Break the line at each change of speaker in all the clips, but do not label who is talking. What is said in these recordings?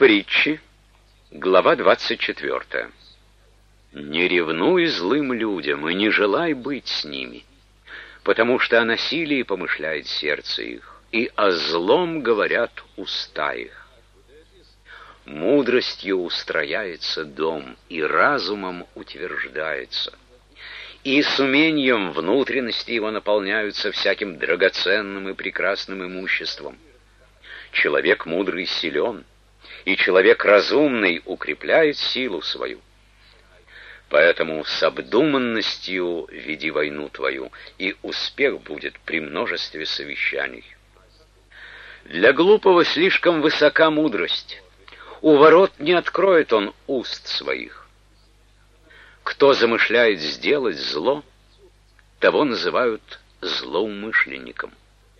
Притчи, глава 24. «Не ревнуй злым людям и не желай быть с ними, потому что о насилии помышляет сердце их, и о злом говорят уста их. Мудростью устрояется дом, и разумом утверждается, и с умением внутренности его наполняются всяким драгоценным и прекрасным имуществом. Человек мудрый силен, и человек разумный укрепляет силу свою. Поэтому с обдуманностью веди войну твою, и успех будет при множестве совещаний. Для глупого слишком высока мудрость, у ворот не откроет он уст своих. Кто замышляет сделать зло, того называют злоумышленником.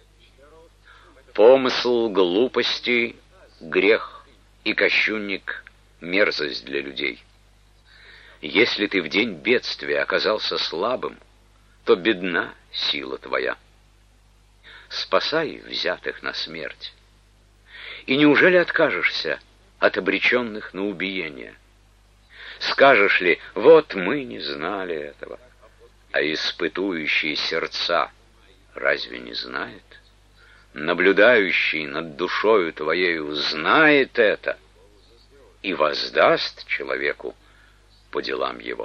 Помысл глупости — грех, и кощунник — мерзость для людей. Если ты в день бедствия оказался слабым, то бедна сила твоя. Спасай взятых на смерть. И неужели откажешься от обреченных на убиение? Скажешь ли: вот мы не знали этого, а испытующие сердца разве не знает? Наблюдающий над душою твоею знает это и воздаст человеку по делам его.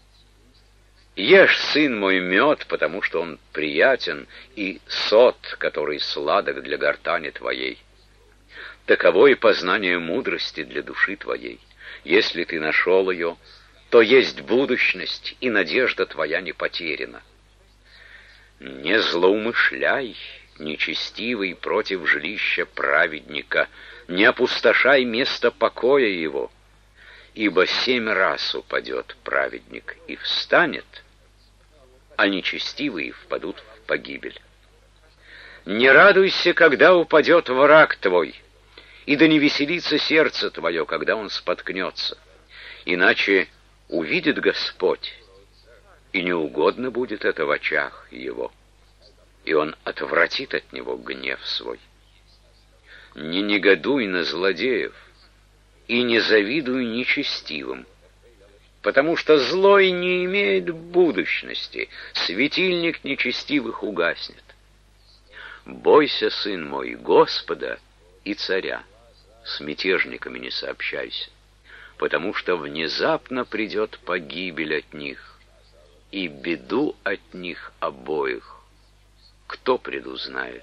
Ешь, сын мой, мед, потому что он приятен, и сот, который сладок для гортани твоей. Таково и познание мудрости для души твоей. Если ты нашел ее, то есть будущность, и надежда твоя не потеряна. Не злоумышляй, нечестивый, против жилища праведника, не опустошай место покоя его, ибо 7 раз упадет праведник и встанет, а нечестивые впадут в погибель. Не радуйся, когда упадет враг твой, и да не веселится сердце твое, когда он споткнется, иначе увидит Господь, и неугодно будет это в очах его, и он отвратит от него гнев свой. Не негодуй на злодеев, и не завидуй нечестивым, потому что злой не имеет будущности, светильник нечестивых угаснет. Бойся, сын мой, Господа и царя, с мятежниками не сообщайся, потому что внезапно придет погибель от них, и беду от них обоих кто предузнает?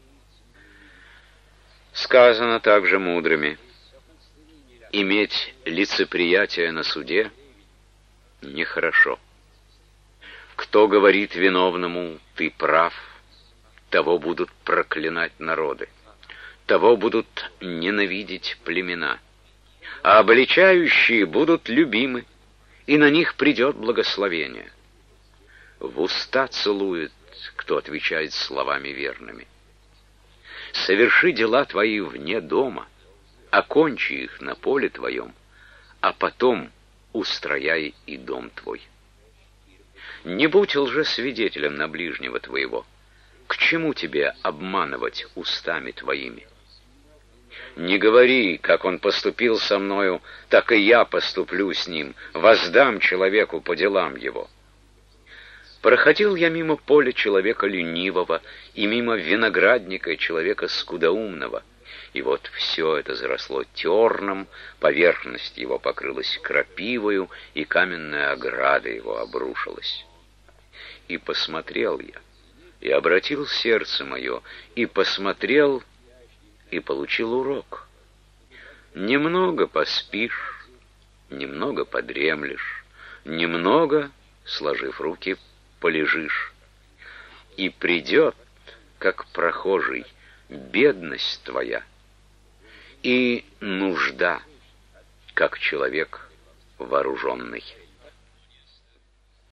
Сказано также мудрыми: иметь лицеприятие на суде нехорошо. Кто говорит виновному: ты прав, того будут проклинать народы, того будут ненавидеть племена, а обличающие будут любимы, и на них придет благословение. В уста целует, кто отвечает словами верными. Соверши дела твои вне дома, окончи их на поле твоем, а потом устрояй и дом твой. Не будь лжесвидетелем на ближнего твоего. К чему тебе обманывать устами твоими? Не говори: как он поступил со мною, так и я поступлю с ним, воздам человеку по делам его. Проходил я мимо поля человека ленивого и мимо виноградника человека скудоумного, и вот все это заросло терном, поверхность его покрылась крапивою, и каменная ограда его обрушилась. И посмотрел я, и обратил сердце мое, и посмотрел, и получил урок. Немного поспишь, немного подремлешь, немного, сложив руки, полежишь, и придет, как прохожий, бедность твоя, и нужда, как человек вооруженный.